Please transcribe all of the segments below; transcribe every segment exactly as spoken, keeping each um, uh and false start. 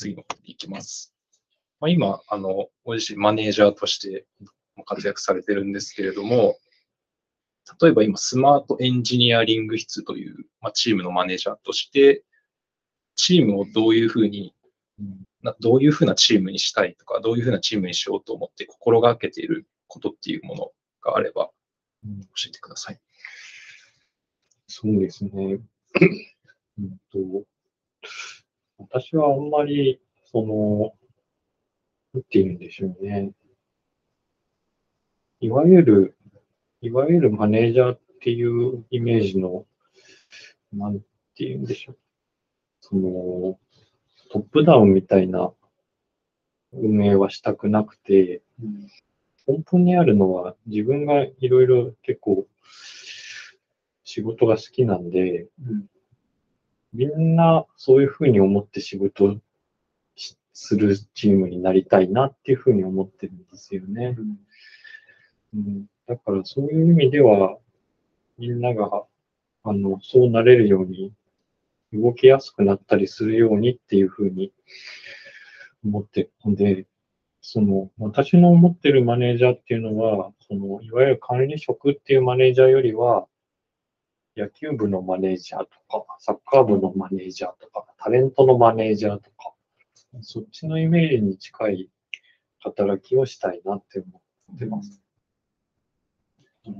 次のことに行きます。まあ、今、あの、ご自身マネージャーとして活躍されてるんですけれども、例えば今、スマートエンジニアリング室という、まあ、チームのマネージャーとして、チームをどういうふうに、などういうふうなチームにしたいとか、どういうふうなチームにしようと思って心がけていることっていうものがあれば、教えてください。 そうですね。うんと私はあんまり、その、なんて言うんでしょうね。いわゆる、いわゆるマネージャーっていうイメージの、なんて言うんでしょう。その、トップダウンみたいな運営はしたくなくて、根本にあるのは自分がいろいろ結構仕事が好きなんで、みんなそういうふうに思って仕事するチームになりたいなっていうふうに思ってるんですよね。うん、だからそういう意味では、みんなが、あの、そうなれるように、動きやすくなったりするようにっていうふうに思ってるので、その、私の思ってるマネージャーっていうのは、その、いわゆる管理職っていうマネージャーよりは、野球部のマネージャーとか、サッカー部のマネージャーとか、タレントのマネージャーとか、そっちのイメージに近い働きをしたいなって思ってます。 うん、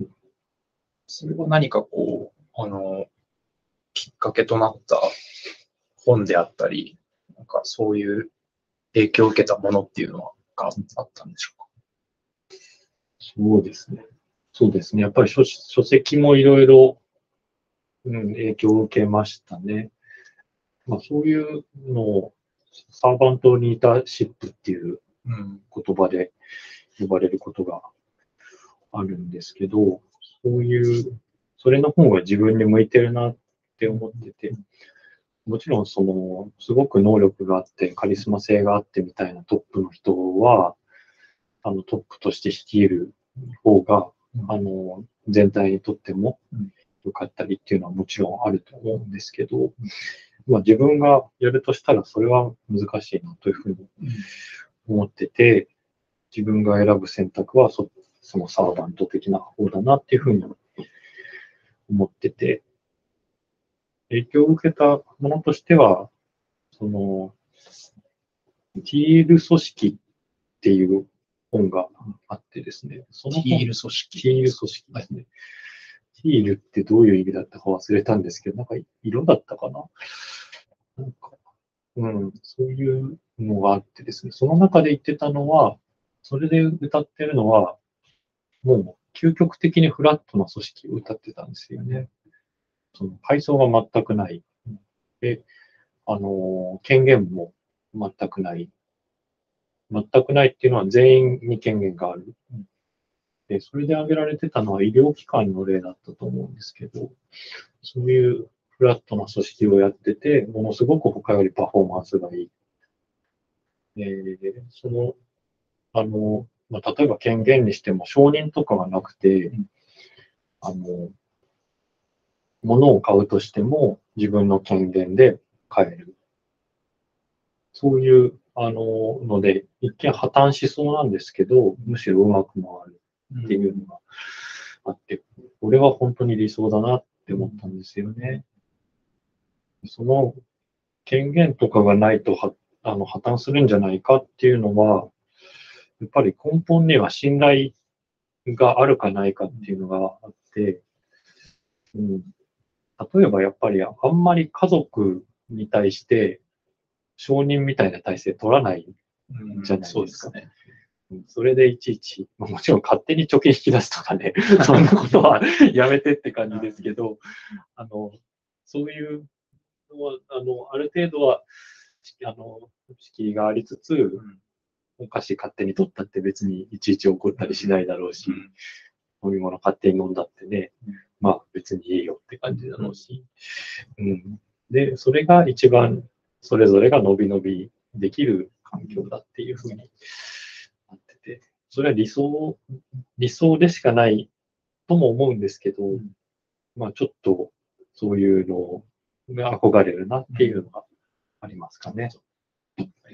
それは何かこう、あの、きっかけとなった本であったり、なんかそういう影響を受けたものっていうのはがあったんでしょうか？ そうですね。そうですね。やっぱり書書籍もいろいろ、うん、影響を受けましたね。まあ、そういうのをサーバントリーダーシップっていう言葉で呼ばれることがあるんですけど、そういう、それの方が自分に向いてるなって思ってて、もちろんその、すごく能力があって、カリスマ性があってみたいなトップの人は、あのトップとして率いる方が、あの、全体にとっても良かったりっていうのはもちろんあると思うんですけど、まあ、自分がやるとしたらそれは難しいなというふうに思ってて、自分が選ぶ選択はそそのサーバント的な方だなっていうふうに思ってて、影響を受けたものとしては、その、ティール組織っていう本があってですね、その本、 ティール組織。 ティール組織ですね。ティールってどういう意味だったか忘れたんですけど、なんか色だったかな、なんか、うん、そういうのがあってですね、その中で言ってたのは、それで歌ってるのは、もう究極的にフラットな組織を歌ってたんですよね。その階層が全くない。で、あの、権限も全くない。全くないっていうのは全員に権限がある。で、それで挙げられてたのは医療機関の例だったと思うんですけど、そういうフラットな組織をやってて、ものすごく他よりパフォーマンスがいい。えー、その、あの、まあ、例えば権限にしても承認とかがなくて、あの、物を買うとしても自分の権限で買える。そういう、あの、ので、一見破綻しそうなんですけど、むしろうまく回るっていうのがあって、これは本当に理想だなって思ったんですよね。その権限とかがないとはあの破綻するんじゃないかっていうのは、やっぱり根本には信頼があるかないかっていうのがあって、うん、例えばやっぱりあんまり家族に対して承認みたいな体制取らないじゃないですか。うん、そうですね。それでいちいち、もちろん勝手に貯金引き出すとかね、そんなことはやめてって感じですけど、あの、そういうのは、あの、ある程度は、あの、敷居がありつつ、うん、お菓子勝手に取ったって別にいちいち怒ったりしないだろうし、うん、飲み物勝手に飲んだってね、うん、まあ別にいいよって感じだろうし、うん。で、それが一番それぞれが伸び伸びできる環境だっていうふうになってて、それは理想、理想でしかないとも思うんですけど、うん、まあちょっとそういうのが憧れるなっていうのがありますかね。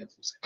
がとうございます。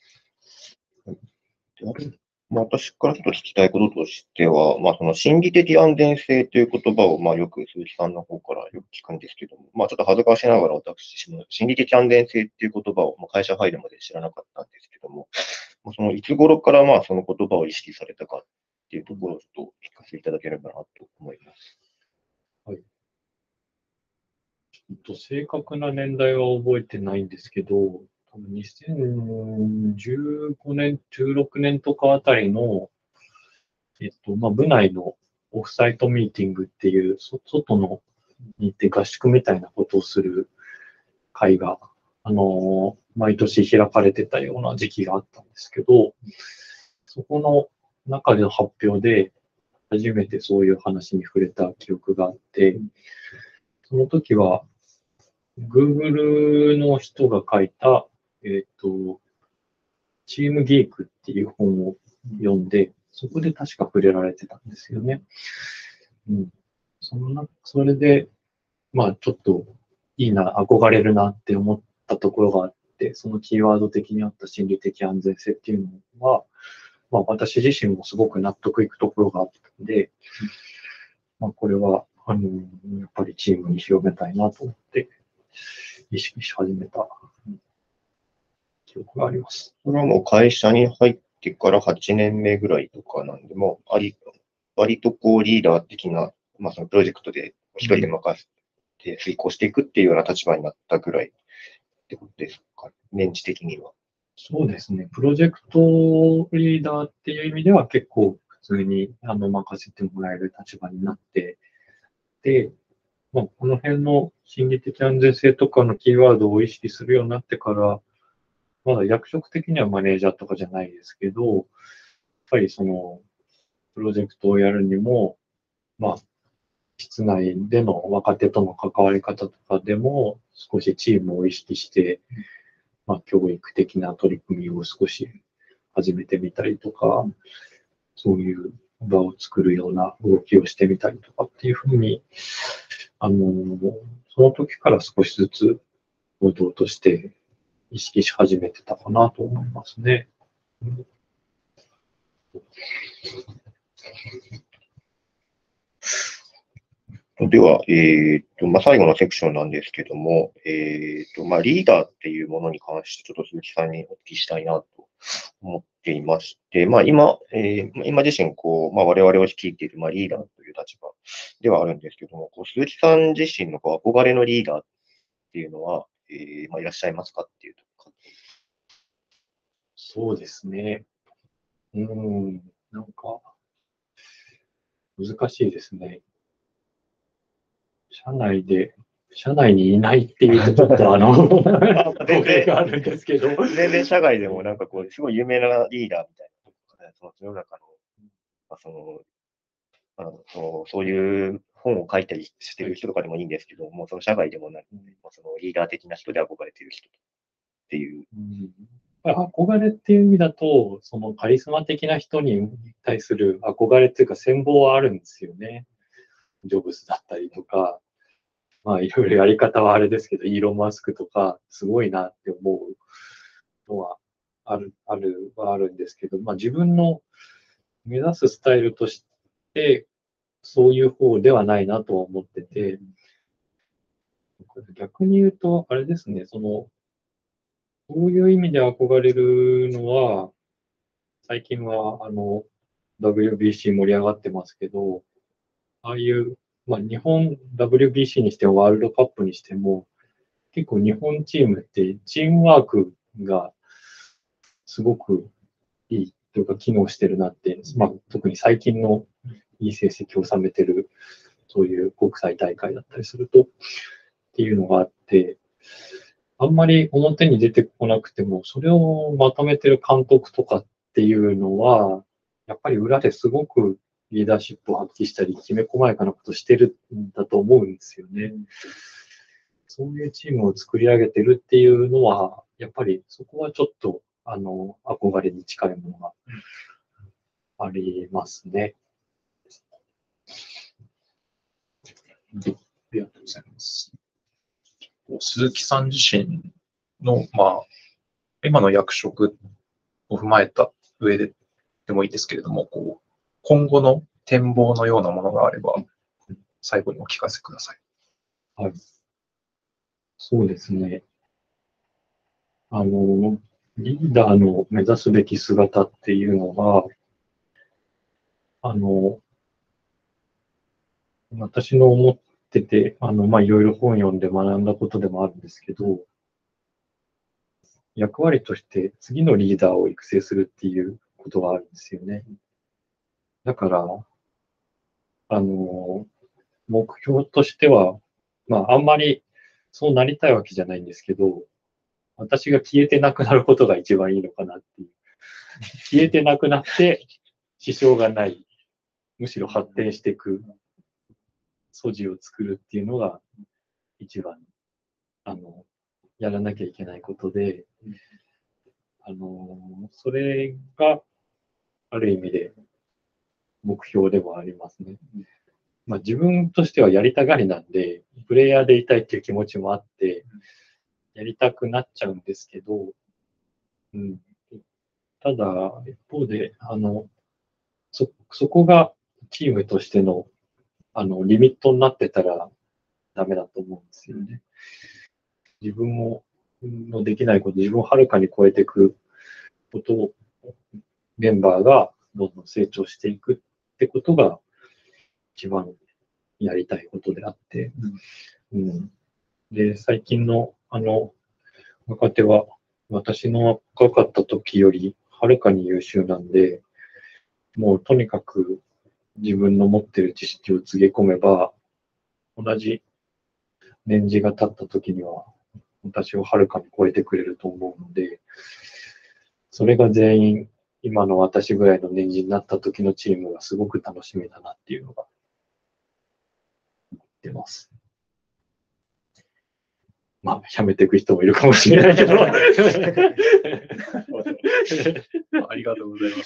であれまあ、私からちょっと聞きたいこととしては、まあ、その心理的安全性という言葉を、まあ、よく鈴木さんの方からよく聞くんですけども、まあ、ちょっと恥ずかしながら私も心理的安全性っていう言葉を、まあ、会社入るまで知らなかったんですけども、まあ、そのいつ頃からまあその言葉を意識されたかっていうところをちょっと聞かせていただければなと思います。 はい。ちょっと正確な年代は覚えてないんですけど、多分にせんじゅうごねん、じゅうろくねんとかあたりの、えっと、まあ、部内のオフサイトミーティングっていう、そ外のに行って合宿みたいなことをする会が、あのー毎年開かれてたような時期があったんですけど、そこの中での発表で、初めてそういう話に触れた記憶があって、その時は、Google の人が書いた、えっと、チームギークっていう本を読んで、そこで確か触れられてたんですよね。うん。そんな、それで、まあちょっといいな、憧れるなって思ったところがあって、そのキーワード的にあった心理的安全性っていうのは、まあ私自身もすごく納得いくところがあったので、まあこれは、あの、やっぱりチームに広めたいなと思って意識し始めた記憶があります。 それはもう会社に入ってからはちねんめぐらいとかなんで、もうあり割とこうリーダー的な、まあそのプロジェクトで一人で任せて遂行していくっていうような立場になったぐらいってことですか、年次的には。 そうですね。プロジェクトリーダーっていう意味では結構普通にあの任せてもらえる立場になって、で、まあ、この辺の心理的安全性とかのキーワードを意識するようになってから、まだ役職的にはマネージャーとかじゃないですけど、やっぱりその、プロジェクトをやるにも、まあ、室内での若手との関わり方とかでも、少しチームを意識して、まあ、教育的な取り組みを少し始めてみたりとか、そういう場を作るような動きをしてみたりとかっていうふうに、あの、その時から少しずつ行動として意識し始めてたかなと思いますね。 では、えっと、まあ、最後のセクションなんですけども、えっと、まあ、リーダーっていうものに関して、ちょっと鈴木さんにお聞きしたいなと思っていまして、まあ、今、えー今自身、こう、まあ、我々を率いている、まあ、リーダーという立場ではあるんですけども、こう鈴木さん自身のこう憧れのリーダーっていうのは、えーまあ、いらっしゃいますかっていうとこそうですね。うん、なんか難しいですね。社内で、社内にいないっていうとちょっとあの、語弊があるんですけど。 全然社外でもなんかこう、すごい有名なリーダーみたいな、その世の中の、まあ、その、あのそうそういう本を書いたりしてる人とかでもいいんですけども、その社外でもなく、そのリーダー的な人で憧れてる人っていう。 うん、憧れっていう意味だと、そのカリスマ的な人に対する憧れっていうか羨望はあるんですよね。ジョブズだったりとか、まあいろいろやり方はあれですけど、イーロン・マスクとか、すごいなって思うのはある、あるはあるんですけど、まあ自分の目指すスタイルとして、そういう方ではないなとは思ってて、逆に言うと、あれですね、その、そういう意味で憧れるのは、最近は、あの、ダブリュービーシー 盛り上がってますけど、ああいう、まあ、日本 ダブリュービーシー にしてもワールドカップにしても、結構日本チームってチームワークがすごくいいというか機能してるなって、まあ、特に最近のいい成績を収めてる、そういう国際大会だったりすると、っていうのがあって、あんまり表に出てこなくても、それをまとめてる監督とかっていうのは、やっぱり裏ですごくリーダーシップを発揮したり、きめ細やかなことしてるんだと思うんですよね。そういうチームを作り上げてるっていうのは、やっぱりそこはちょっと、あの、憧れに近いものがありますね。 ありがとうございます。鈴木さん自身の、まあ、 今の役職を踏まえた上ででもいいですけれども、こう今後の展望のようなものがあれば、最後にお聞かせください。 はい。そうですね。あの、リーダーの目指すべき姿っていうのが、あの、私の思ってて、あの、まあ、いろいろ本読んで学んだことでもあるんですけど、役割として次のリーダーを育成するっていうことがあるんですよね。だから、あの、目標としては、まあ、あんまりそうなりたいわけじゃないんですけど、私が消えてなくなることが一番いいのかなっていう。消えてなくなって支障がない、むしろ発展していく素地を作るっていうのが一番、あの、やらなきゃいけないことで、あの、それがある意味で目標でもありますね。まあ自分としてはやりたがりなんで、プレイヤーでいたいっていう気持ちもあって、やりたくなっちゃうんですけど、うん、ただ、一方で、あの、そ、そこがチームとしての、あの、リミットになってたらダメだと思うんですよね。自分も、のできないこと、自分をはるかに超えていくことを、メンバーがどんどん成長していくってことが一番やりたいことであって、うん、で、最近のあの若手は私の若かった時よりはるかに優秀なんで、もうとにかく自分の持ってる知識をつげ込めば、同じ年次が経った時には私をはるかに超えてくれると思うので、それが全員今の私ぐらいの年次になった時のチームがすごく楽しみだなっていうのが出ます。まあ、やめていく人もいるかもしれないけど。 ありがとうございます。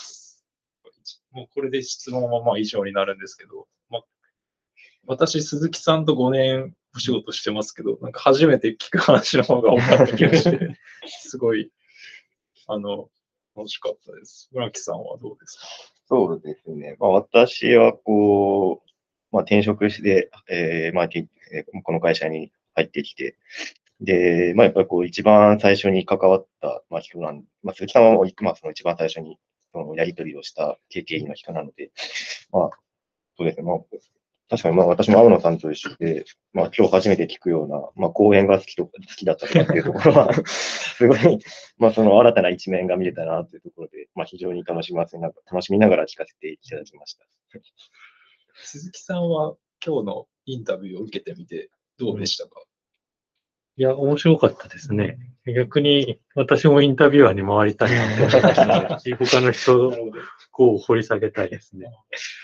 もうこれで質問はまあ以上になるんですけど、まあ、私、鈴木さんとごねんお仕事してますけど、なんか初めて聞く話の方が多かった気がして、すごい、あの、楽しかったです。村木さんはどうですか？ そうですね。まあ、私は、こう、まあ、転職して、えーまあ、けえーこの会社に入ってきて、で、まあ、やっぱりこう、一番最初に関わった、まあ、人なん、まあ、鈴木さんは、まあ、その一番最初に、そのやり取りをした経験の人なので、まあ、そうですね。まあ、確かに、まあ、私も青野さんと一緒で、まあ、今日初めて聞くような、まあ、講演が好きとか、好きだったとかっていうところは、すごい、まあ、その新たな一面が見れたなというところで、まあ、非常に楽しませながら、楽しみながら聞かせていただきました。 鈴木さんは今日のインタビューを受けてみてどうでしたか？ いや、面白かったですね。逆に私もインタビュアーに回りたいなと思いましたし、他の人を掘り下げたいですね。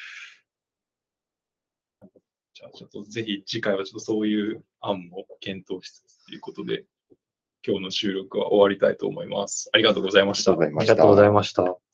じゃあちょっとぜひ次回はちょっとそういう案も検討しつつということで、今日の収録は終わりたいと思います。ありがとうございました。 ありがとうございまありがした。 とうございました。